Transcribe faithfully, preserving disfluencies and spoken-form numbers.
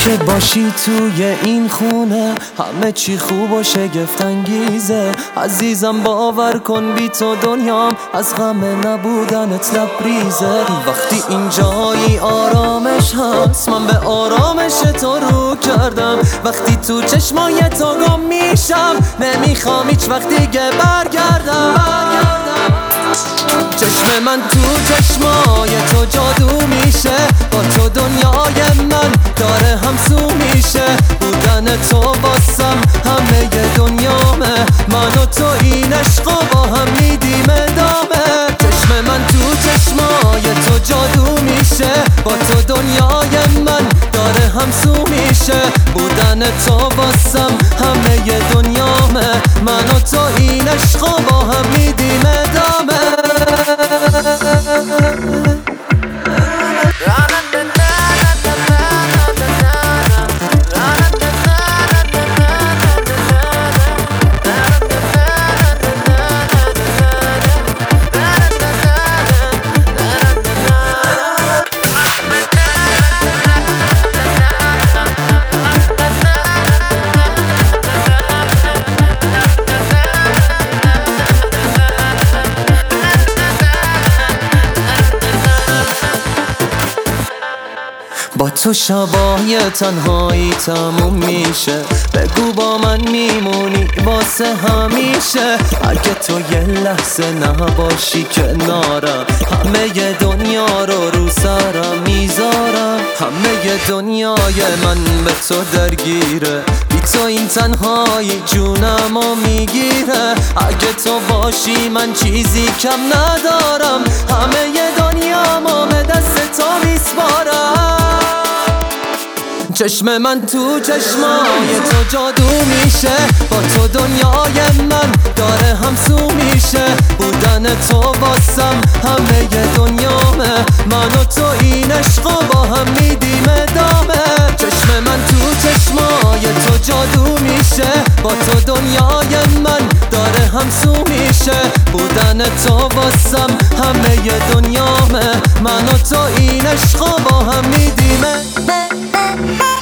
که باشی توی این خونه همه چی خوب و شگفت انگیزه. عزیزم باور کن بی تو دنیام از غم نبودنت لبریزه. وقتی اینجایی آرامش هست من به آرامش تو رو کردم. وقتی تو چشمای تو گم میشم نمیخوام هیچ وقت دیگه برگردم. چشم من تو چشمای تو جادو میشه، با تو دنیای من داره همسو میشه. بودن تو واسم همه دنیامه، من و تو این عشقو با هم میدیم ادامه. چشم من تو چشمای تو جادو میشه، با تو دنیای من داره همسو میشه. بودن تو واسم همه دنیامه، من و تو این عشقو با هم میدیم ادامه. با تو شبای تنهایی تموم میشه، بگو با من میمونی واسه همیشه. اگه تو یه لحظه نباشی کنارم همه دنیا رو رو سرم میذارم. همه دنیای من به تو درگیره، بی تو این تنهایی جونمو میگیره. اگه تو باشی من چیزی کم ندارم، همه دنیامو به دست تو میسپارم. چشم من تو چشمای تو جادو میشه، با تو دنیای من داره همسو میشه. بودن تو واسم همه دنیامه، من و تو این عشقو با هم میدیم ادامه. چشم من تو چشمای تو جادو میشه، با تو دنیای من داره همسو میشه. بودن تو واسم همه دنیامه، من و تو این عشقو با هم میدیم.